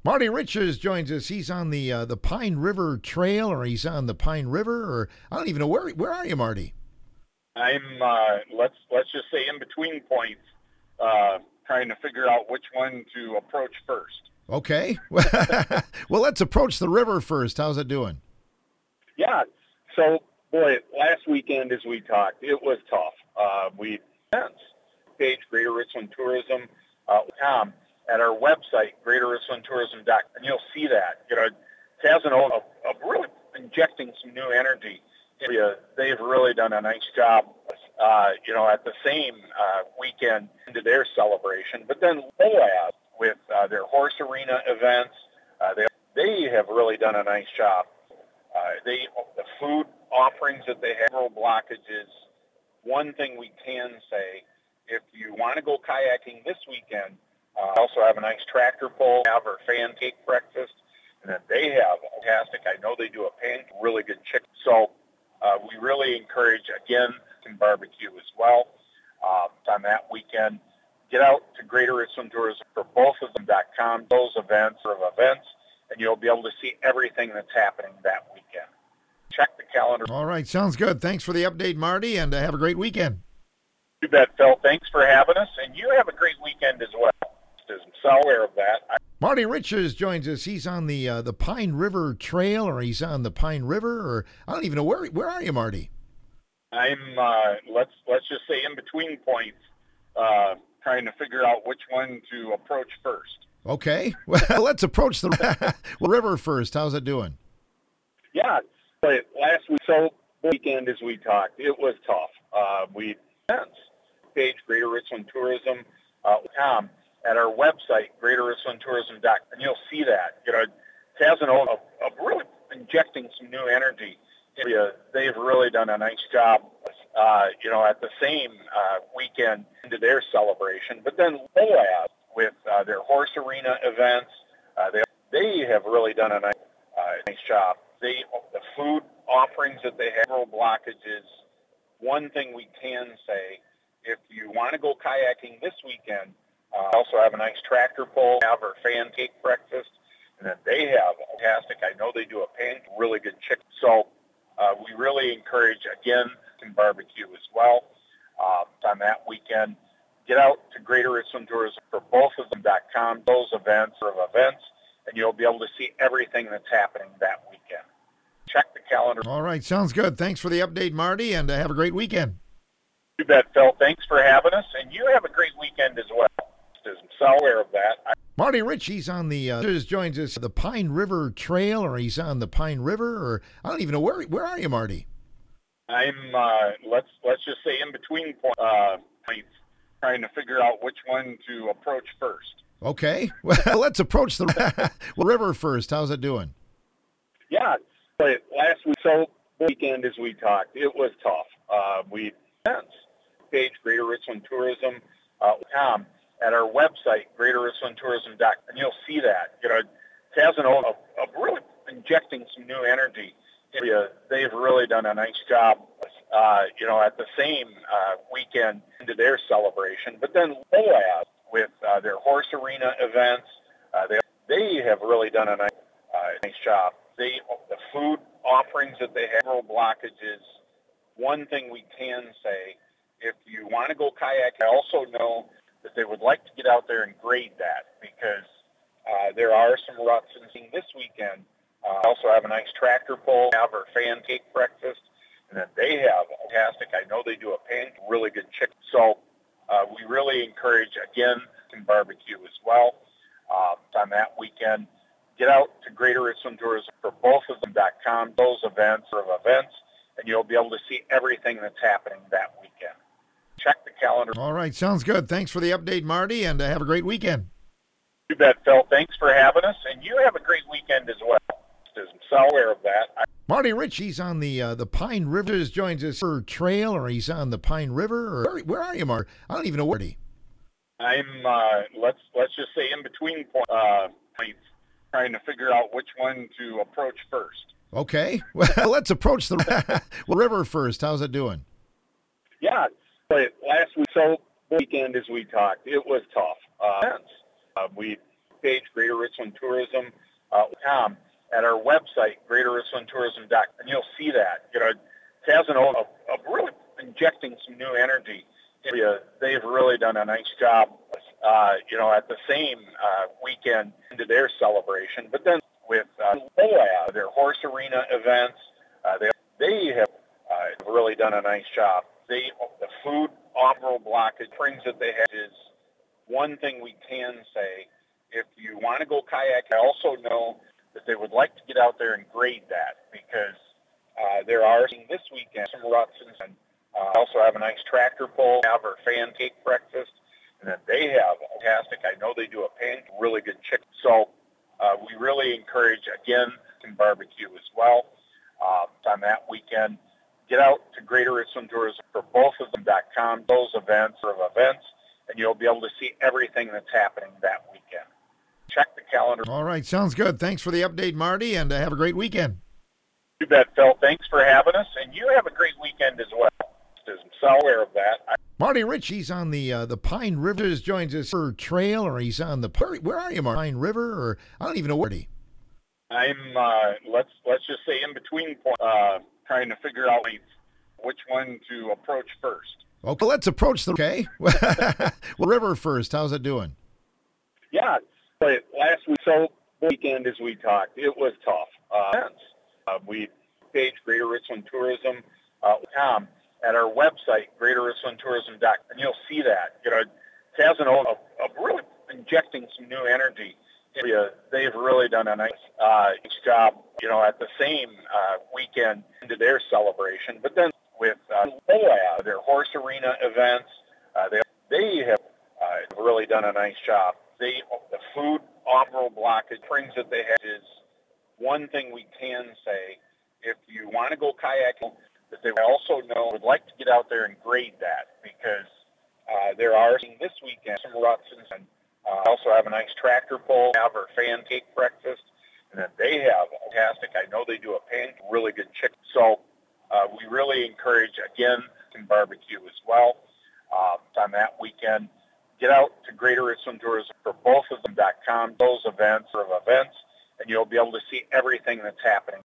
Marty Richards joins us. He's on the Pine River Trail, or he's on the Pine River, or I don't even know where are you, Marty? I'm let's just say in between points, trying to figure out which one to approach first. Okay. Well, let's approach the river first. How's it doing? Yeah. So, boy, last weekend as we talked, it was tough. We page Greater Richland Tourism at our website, greaterriclandtourism.com, and you'll see that. It has of really injecting some new energy. They've really done a nice job, at the same weekend into their celebration. But then Moab, with their horse arena events, they have really done a nice job. The food offerings that they have, blockages. One thing we can say, if you want to go kayaking this weekend, also have a nice tractor pull, have our fan cake breakfast, and then they have fantastic. I know they do a really good chicken. So we really encourage, again, some barbecue as well on that weekend. Get out to Greater Richland Tourism for both of them.com, those events, and you'll be able to see everything that's happening that weekend. Check the calendar. All right, sounds good. Thanks for the update, Marty, and have a great weekend. You bet, Phil. Thanks for having us, and you have a great weekend as well. So aware of that. Marty Richards joins us. He's on the Pine River Trail, or he's on the Pine River, or I don't even know where are you, Marty? I'm let's just say in between points, trying to figure out which one to approach first. Okay. Well, let's approach the river first. How's it doing? Yeah. Last weekend as we talked, it was tough. We page Greater Richland Tourism at our website, greaterriclandtourism.com, and you'll see that. It has of really injecting some new energy. They've really done a nice job, at the same weekend into their celebration. But then Moab, with their horse arena events, they have really done a nice job. The food offerings that they have, blockages. One thing we can say, if you want to go kayaking this weekend, also have a nice tractor pull, have our fan cake breakfast, and then they have fantastic. I know they do a really good chicken. So we really encourage, again, some barbecue as well on that weekend. Get out to Greater Richland Tourism for both of them.com, those events, and you'll be able to see everything that's happening that weekend. Check the calendar. All right, sounds good. Thanks for the update, Marty, and have a great weekend. You bet, Phil. Thanks for having us, and you have a great weekend as well. So aware of that. Marty Rich, he's on the joins us the Pine River Trail, or he's on the Pine River, or I don't even know where are you, Marty? I'm let's just say in between points, trying to figure out which one to approach first. Okay. Well, let's approach the river first. How's it doing? Yeah. Last weekend as we talked, it was tough. We page Greater Richland Tourism at our website, greaterriclandtourism.com, and you'll see that. It has of really injecting some new energy. They've really done a nice job, at the same weekend into their celebration. But then Moab, with their horse arena events, they have really done a nice job. The food offerings that they have, blockages. One thing we can say, if you want to go kayaking, I also know that they would like to get out there and grade that, because there are some ruts this weekend. Also have a nice tractor pull, have our fan cake breakfast, and then they have fantastic. I know they do a really good chicken. So we really encourage, again, some barbecue as well on that weekend. Get out to Greater Richland Tourism for both of them.com, those events, and you'll be able to see everything that's happening that weekend. Check the calendar. All right, sounds good. Thanks for the update, Marty, and have a great weekend. You bet, Phil. Thanks for having us, and you have a great weekend as well. So aware of that. Marty Rich, he's on the Pine River, joins us for Trail, or he's on the Pine River, or where are you, Marty? I don't even know where. I'm let's just say in between points, trying to figure out which one to approach first. Okay. Well, let's approach the river first. How's it doing? Yeah. Last weekend as we talked, it was tough. We page, Greater Richland Tourism, at our website, greaterrichlandtourism.com, and you'll see that. It has of really injecting some new energy. They've really done a nice job, at the same weekend into their celebration. But then with their horse arena events, they have really done a nice job. The food offer blockage springs that they have is one thing we can say. If you want to go kayak, I also know that they would like to get out there and grade that because there are this weekend some ruts and also have a nice tractor pull, have our fan cake breakfast, and then they have fantastic. I know they do a really good chicken. So we really encourage again some barbecue as well on that weekend. Get out to Greater Richland Tourism for both of them.com, those events, and you'll be able to see everything that's happening that weekend. Check the calendar. All right, sounds good. Thanks for the update, Marty, and have a great weekend. You bet, Phil. Thanks for having us, and you have a great weekend as well. I'm so aware of that. Marty Rich, he's on the Pine River, joins us for trail, or he's on the where are you, Marty? Pine River, or I don't even know where he. I'm let's just say in between points, trying to figure out which one to approach first. Okay, let's approach the river first. How's it doing? Yeah, but last weekend as we talked, it was tough. We page Greater Richland Tourism, at our website, greaterrichlandtourism.com, and you'll see that. It has of really injecting some new energy. They've really done a nice job, at the same weekend into their celebration. But then with their horse arena events, they have really done a nice job. The food offer blockage springs that they have is one thing we can say. If you want to go kayaking, that they also know would like to get out there and grade that because there are this weekend some ruts and also have a nice tractor pull, have our fan cake breakfast, and then they have fantastic. I know they do a really good chicken. So we really encourage again some barbecue as well on that weekend. Get out to Greater Richland Tourism for both of them.com, those events, and you'll be able to see everything that's happening